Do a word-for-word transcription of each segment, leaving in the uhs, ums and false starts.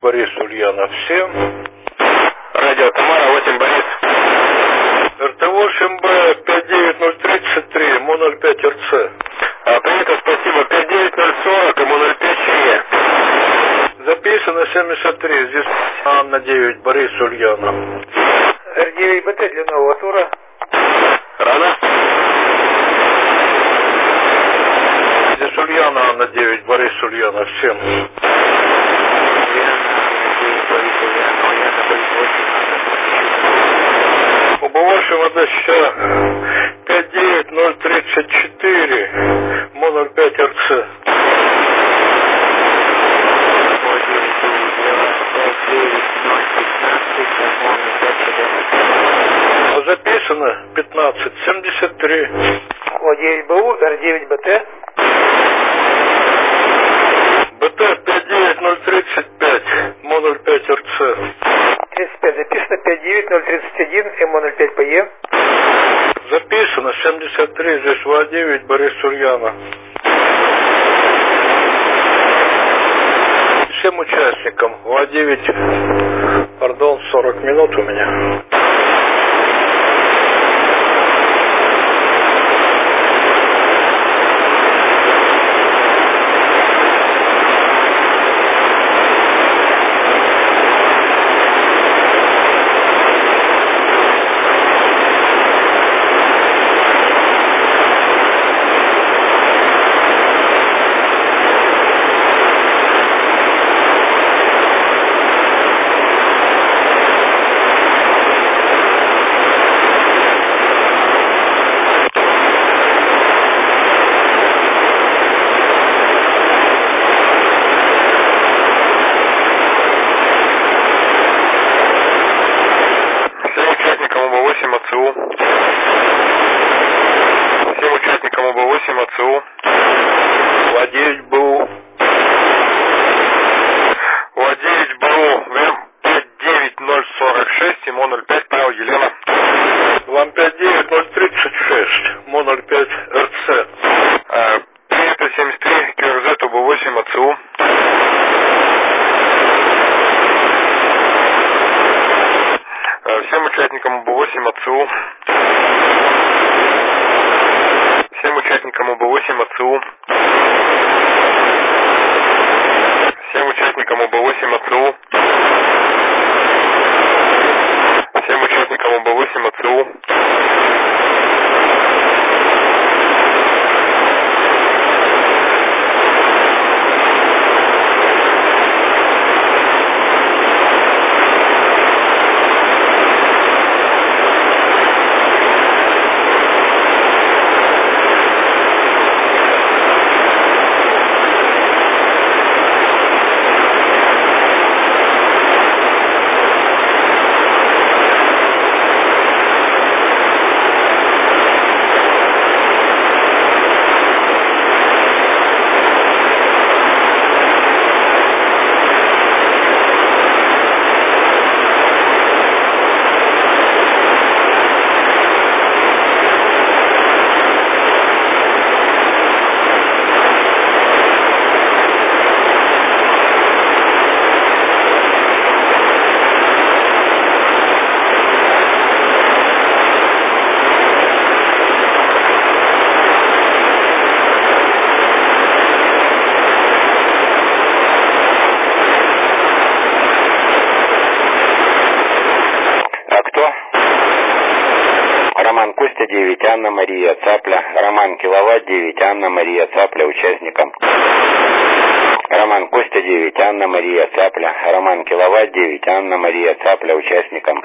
Борис Ульянов семь. Радио Тамара восемь Борис. эр тэ восемь бэ пять девять ноль тридцать три, эм о ноль пять эр цэ. А, принято, спасибо. пять девять ноль сорок, эм о ноль пять Шия. Записано семьдесят три, здесь Анна девять, Борис Ульянов. эр девять бэ тэ для нового тура. Рано. Здесь Ульяна, Анна девять, Борис Ульянов семь. Убывавший вода ща пять девять ноль тридцать четыре, эм о ноль пять эр цэ. Записано пятнадцать семьдесят три. О девять бэ у, эр девять бэ тэ. бэ тэ пять девять ноль тридцать пять, эм о ноль пять эр цэ. тридцать пять записано, пять девять ноль тридцать один, эм о ноль пять пэ е. Записано семьдесят три, здесь вэ девять, Борис Ульянов. Всем участникам вэ девять, пардон, сорок минут у меня. Всем участникам о бэ восемь а цэ у. вэ девять бэ у. вэ девять бэ у, эм пять девять ноль сорок шесть, эм о ноль пять, Павел, Елена. Вам пять девять ноль тридцать шесть, эм о ноль пять эр цэ. А, принято семьдесят три, ка эр зет о бэ восемь а цэ у. А, всем участникам о бэ восемь а цэ у. Всем участникам о бэ восемь а цэ у. Всем участникам о бэ восемь а цэ у. Всем участникам о бэ восемь а цэ у. Костя девять, Анна Мария Цапля. Роман Киловатт девять, Анна Мария Цапля участникам. Роман Костя девять, Анна Мария Цапля. Роман Киловатт девять, Анна Мария Цапля участникам.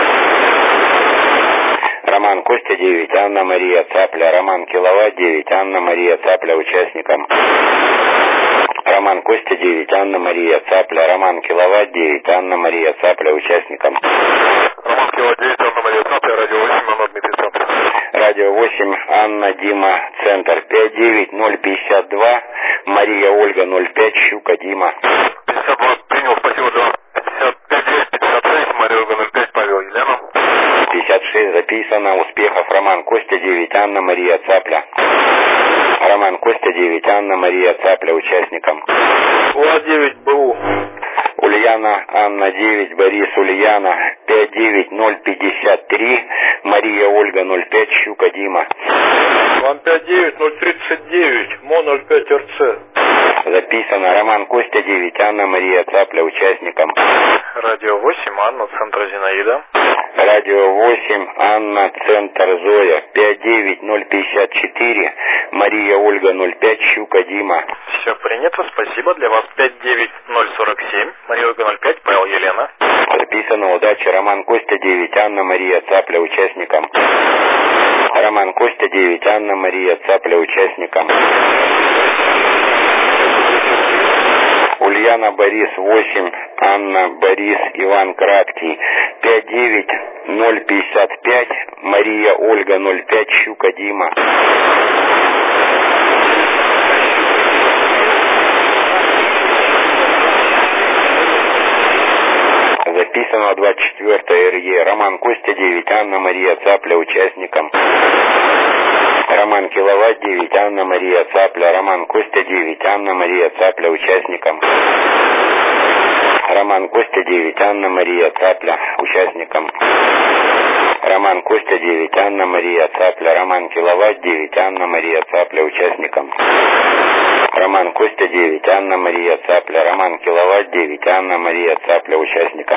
Роман Костя девять, Анна Мария Цапля. Роман Киловатт девять, Анна Мария Цапля участникам. Роман Костя девять, Анна Мария Цапля. Роман Киловатт девять, Анна Мария Цапля участникам. Роман Киловатт девять, Анна Мария Цапля, радио восемь, Анна Дмитрий Цапля. Радио восемь, Анна, Дима, Центр пять девять ноль пятьдесят два, Мария Ольга ноль пять, Щука, Дима. пятьдесят два, принял, спасибо, два. пятьдесят пять девять пятьдесят шесть, Мария Ольга ноль пять, Павел, Елена. пятьдесят шесть записано, успехов, Роман Костя девять, Анна Мария Цапля. Роман Костя девять, Анна Мария Цапля участникам. УА девять БУ. Ульяна Анна девять, Борис Ульяна пять девять ноль пятьдесят три, Мария Ольга ноль пять, Щука Дима. Вам пять девять ноль тридцать девять, Мо ноль пять эр цэ. Записано. Роман Костя девять, Анна Мария Цапля участникам. Радио восемь, Анна, центр Зинаида. Радио восемь, Анна, центр Зоя пять девять ноль пятьдесят четыре, Мария Ольга ноль пять, Щука Дима. Все принято, спасибо. Для вас пять девять ноль сорок семь, Мария Ольга ноль пять, Павел Елена. Записано. Удачи. Роман Костя девять, Анна Мария Цапля участникам. Роман Костя девять, Анна Мария Цапля участникам. Ульяна Борис восемь, Анна Борис Иван Краткий пять девять ноль пятьдесят пять, Мария Ольга ноль пять, Щука Дима. Записано. двадцать четвёртое эр е, Роман Костя девять, Анна Мария Цапля участникам. Роман Киловатт девять, Анна Мария Цапля. Роман Костя девять, Анна Мария Цапля участникам. Роман Костя девять, Анна Мария Цапля участникам. Роман Костя девять, Анна Мария Цапля. Роман Киловатт девять, Анна Мария Цапля участникам. Роман Костя девять, Анна Мария Цапля. Роман Киловатт девять, Анна Мария Цапля участникам.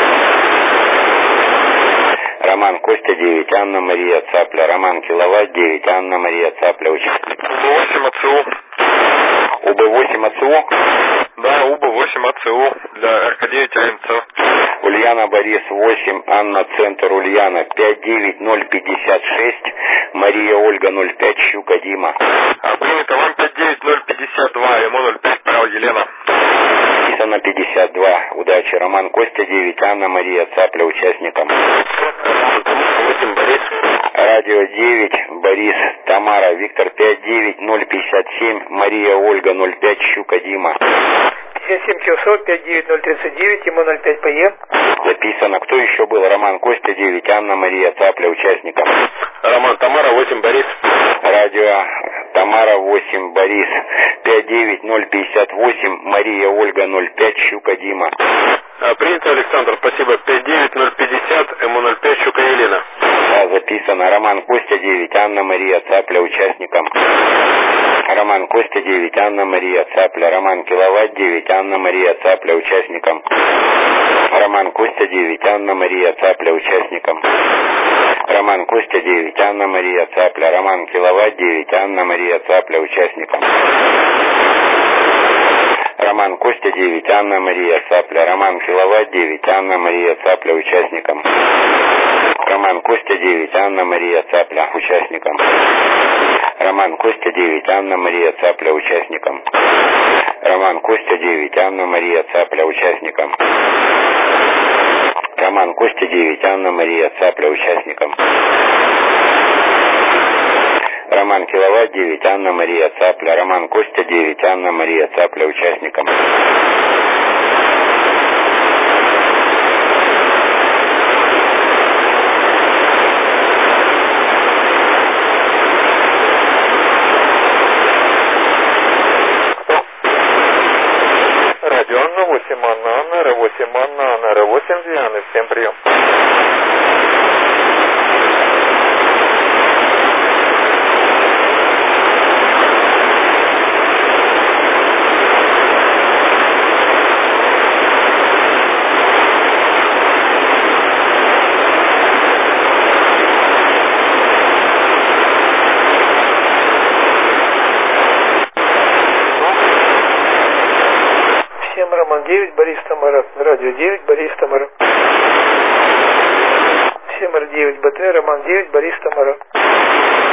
Роман Костя девять, Анна Мария Цапля. Роман Киловатт девять, Анна Мария Цапля участникам. У бэ восемь а цэ у. У бэ восемь а цэ у? Да, У бэ восемь а цэ у для эр ка девять а эм цэ. Ульяна Борис восемь, Анна центр Ульяна пять девять ноль пятьдесят шесть, Мария Ольга ноль пять, Щука Дима. А принято. Вам пять девять ноль пятьдесят два, Ему ноль пять, Павел Елена. Записано. пятьдесят два. Удачи. Роман Костя девять, Анна Мария Цапля участникам. восемь, Борис. Радио девять, Борис, Тамара, Виктор пять девять ноль пятьдесят семь, Мария Ольга ноль пять, Щука Дима. пятьдесят семь часов, пять девять ноль тридцать девять, ему ноль пять, ПЕ. Записано. Кто еще был? Роман Костя девять, Анна Мария Цапля участникам. Роман Тамара восемь, Борис. Радио Тамара восемь, Борис пять девять ноль пятьдесят восемь, Мария Ольга ноль пять, Щука Дима. А, принято, Александр, спасибо. пять девять ноль пятьдесят, Ему ноль пять, Щука Елена. Да, записано. Роман Костя девять, Анна Мария Цапля участникам. Роман Костя девять, Анна Мария Цапля. Роман Киловатт девять, Анна Мария Цапля участникам. Роман Костя девять, Анна Мария Цапля участникам. Роман Костя девять, Анна Мария Цапля. Роман Киловатт девять, Анна Мария Цапля участникам. Роман Костя девять, Анна Мария Цапля. Роман Киловатт девять, Анна Мария Цапля участникам. Роман Костя девять, Анна Мария Цапля участникам. Роман Костя девять, Анна Мария Цапля участникам. Роман Костя девять, Анна Мария Цапля участникам. Роман Костя девять, Анна Мария Цапля участникам. Роман Киловатт девять, Анна Мария Цапля. Роман Костя девять, Анна Мария Цапля участникам. Радио Анна восемь, Анна, Анна, Р восемь, Анна, Анна, Р восемь, Дианы. Всем прием. Роман девять, Борис Тамара. Радио девять, Борис Тамара. семь эр девять, БТ, Роман девять, Борис Тамара.